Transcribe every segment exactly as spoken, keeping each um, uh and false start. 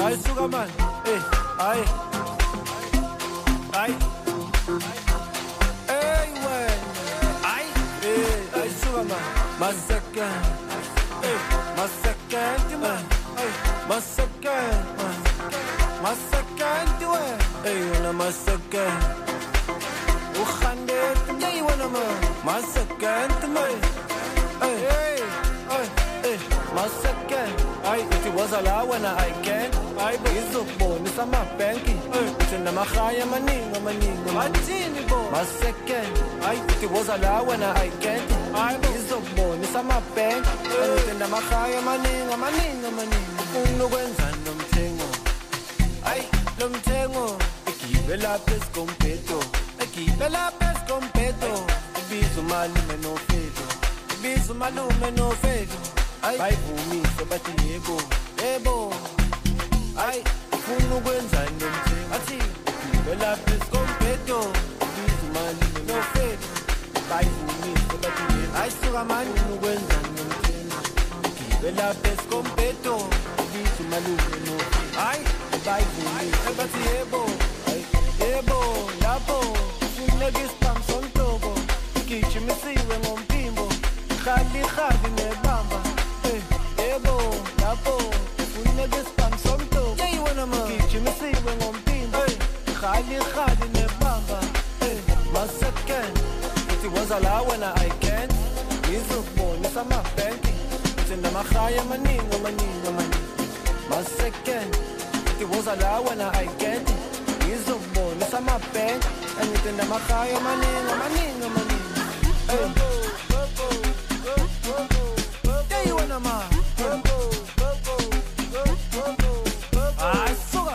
ayisuka man eh hayi hayi hey when hayi eh ayisuka man my second eh my second man eh my second man my second way hey wanna my second ukhandet hey wanna my second man hey hey hey my second I if it was allowed when I can I ngizokubonisa amabanki ngithanda amahaya amaningi amaningi athini bo my second I if it was allowed when I can I ngizokubonisa amabanki ngithanda amahaya amaningi amaningi amaningi ufuna ukwenza nomthengo ay lo mthengo egibe lapha esikompeto egibe lapha esikompeto ibiza umalume nofedo ibiza umalume nofedo ay bayivumise bathi yebo yebo ay ufuna ukwenzani nomthengo athi egibe lapha esikompeto ibiza umalume nofedo bayivumise bathi yebo ay suka manje ukwenzani nomthengo egibe lapha esikompeto ibiza umalume nofedo ay bayivumise bathi yebo yebo lapho ufuneka ispam sontobo gijimisiwe ngomphimbo khali khali nebamba yebo lapho ufuneka ispam sontobo gijimisiwe ngomphimbo khali khali nebamba my second it was allowed when I can't ngizokubonisa amabanki ngithanda amahaya amaningi amaningi amaningi my second it was allowed when I can't ngizokubonisa amabanki ngithanda amahaya amaningi amaningi amaningi hey you wanna ma ay suka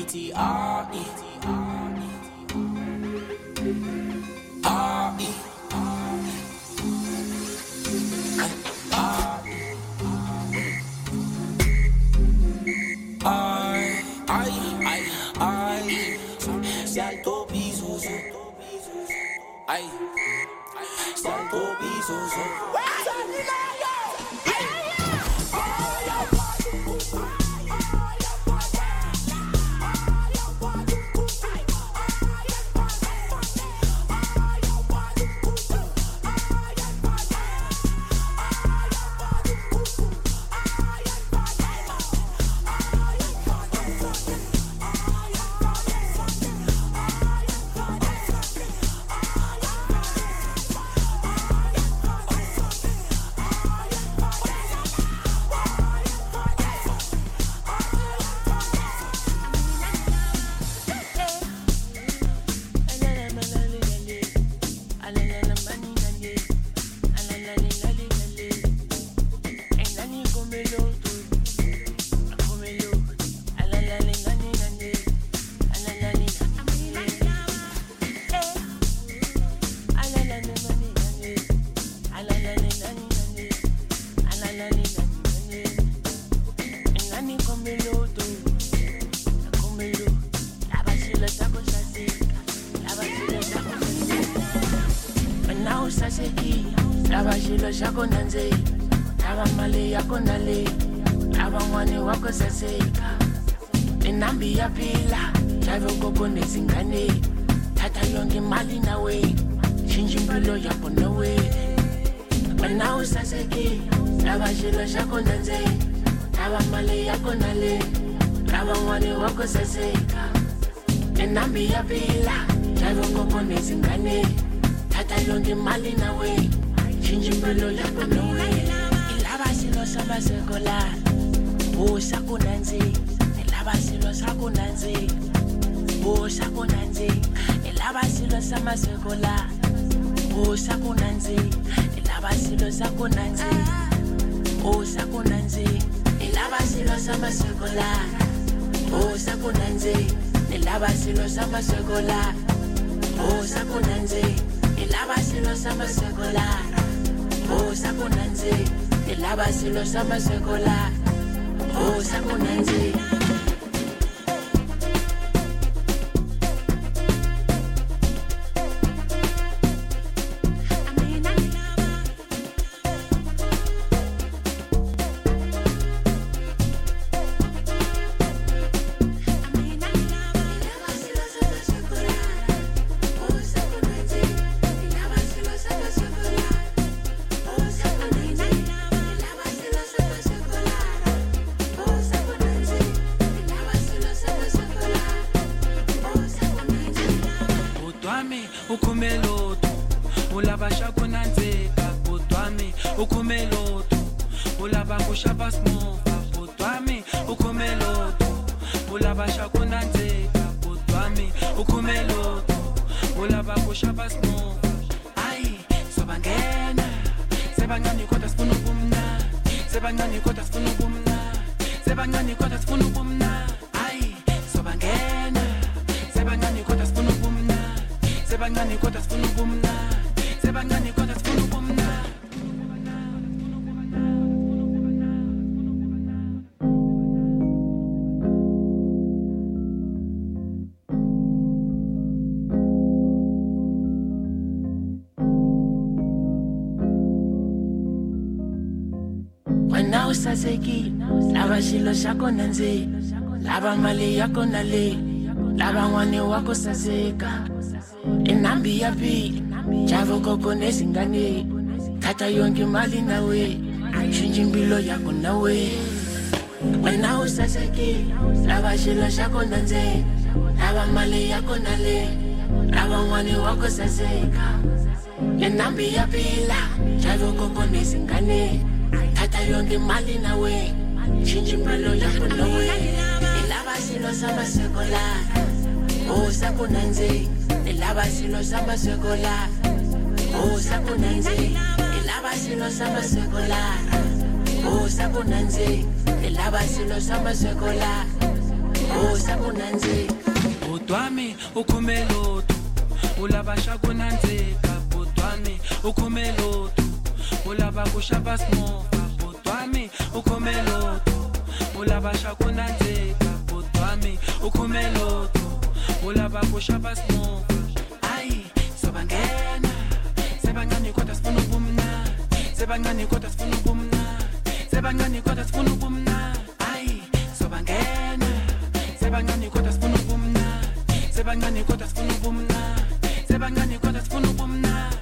T R E R E I, I, I, I, salto pisos, ay, salto pisos, Saseki, lava shilo shako nanze, lava mali yako nale, lava wani wako saseka. Inambi yapi, chavo koko nesingane, tata yongi mali nawe, shinjimbilo yako nawe. Wena usaseki, lava shilo shako nanze, lava mali yako nale, lava wani wako saseka. Inambi yapi la, chavo koko nesingane. Tata yonke mali nawe, shinjimbilo yako nawe. Ilaba silo sama sekola, oh sakunanze. Ilaba silo sama sekola, oh sakunanze. Ilaba silo sama sekola, oh sakunanze. Ilaba silo sama sekola, oh sakunanzeka Botwami ukumeloto ulaba shakunanzeka botwami ukumeloto ulaba kushaba smova botwami ukumeloto ulaba shakunanzeka botwami ukumeloto ulaba kushaba smova ai sobangena sebangani kodwa sifuna ubumna sebangani kodwa sifuna ubumna sebangani kodwa sifuna ubumna ai sobangena sebangani kodwa sifuna ubumna sebangani kodwa sifuna ubumna sebangani kodwa sifuna ubumna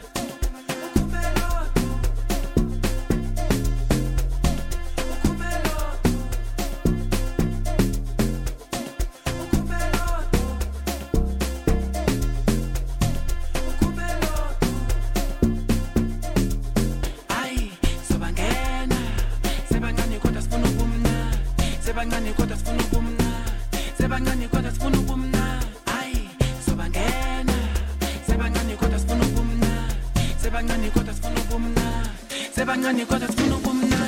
Sebangani kodwa sifuna ubumna sebangani kodwa sifuna ubumna ai sobangena sebangani kodwa sifuna ubumna sebangani kodwa sifuna ubumna sebangani kodwa sifuna ubumna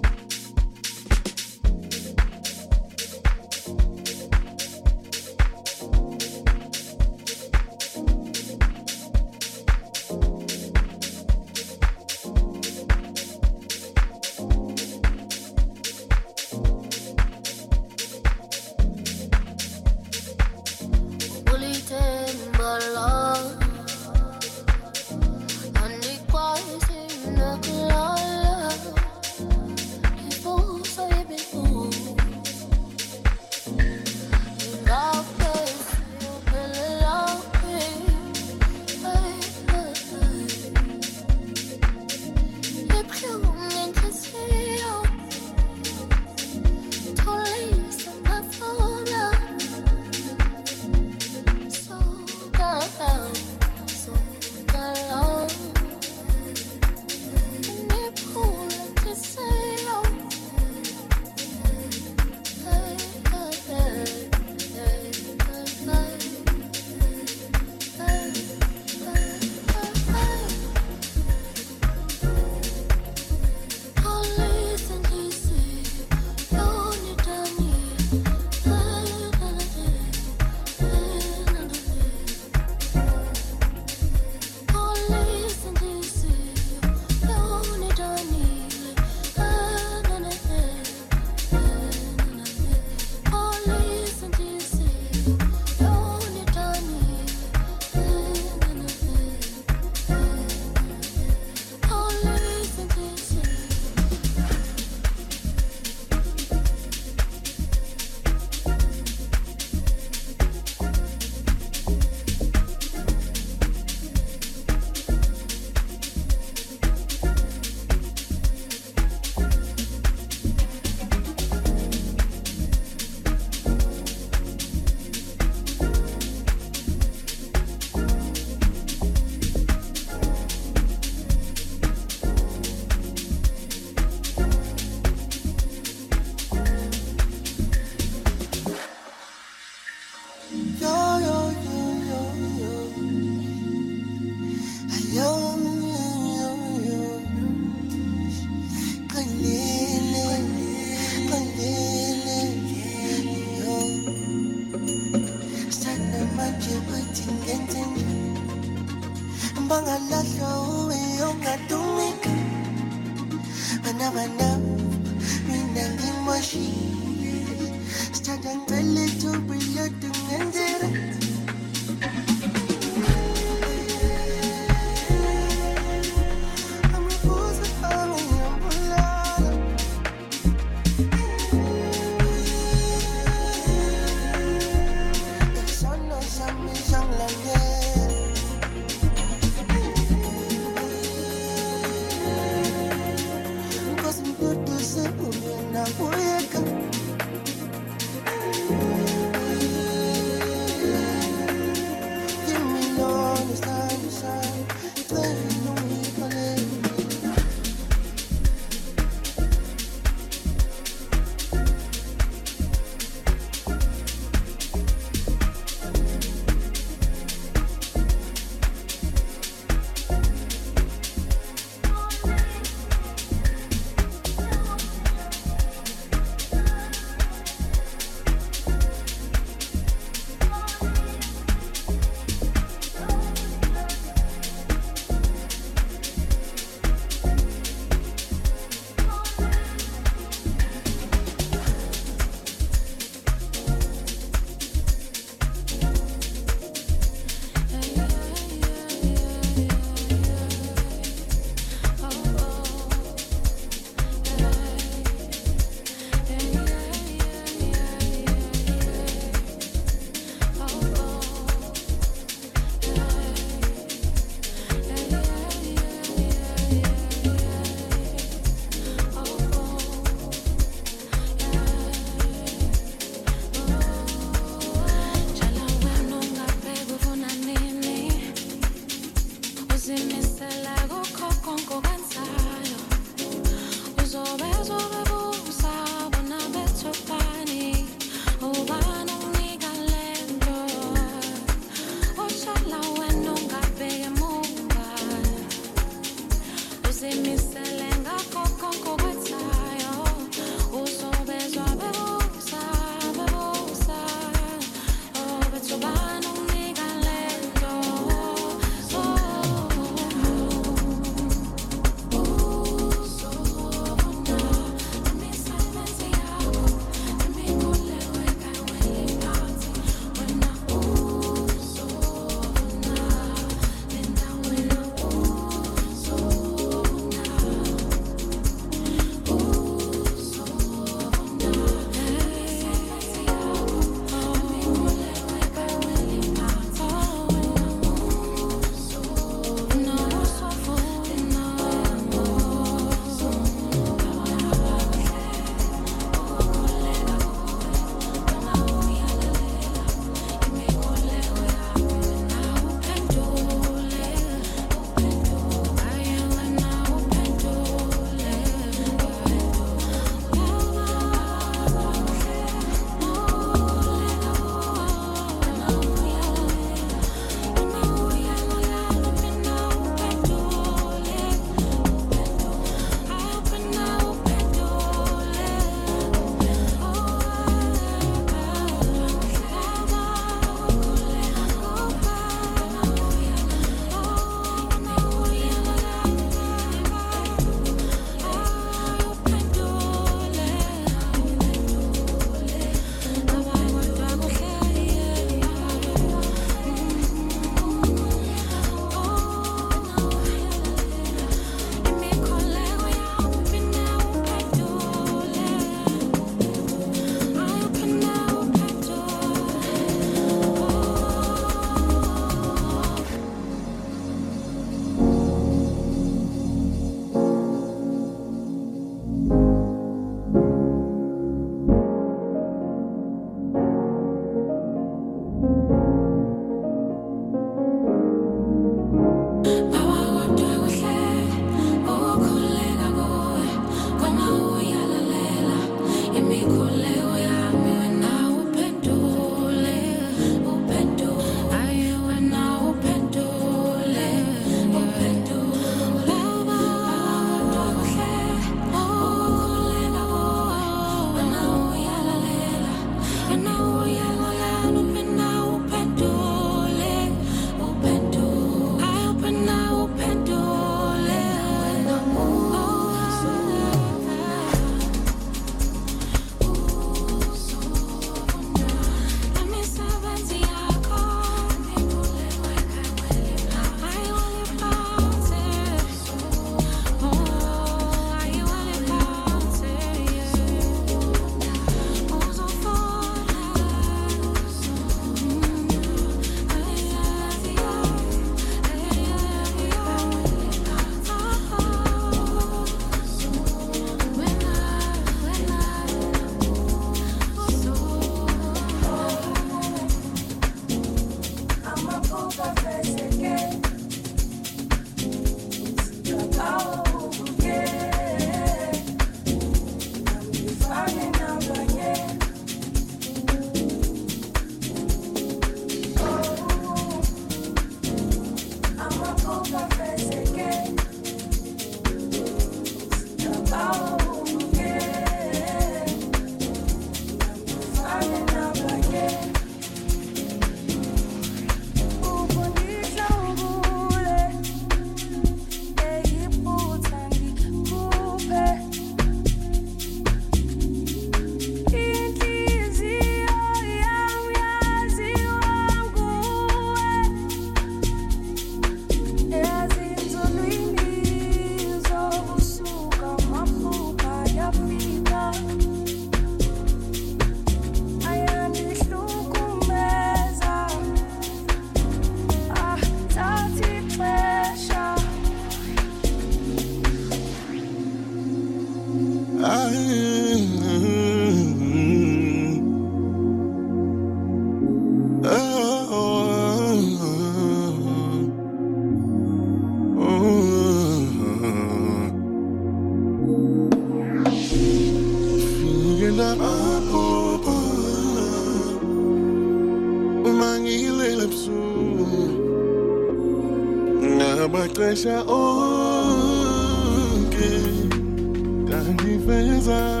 Ngamaxesha onke kandiveza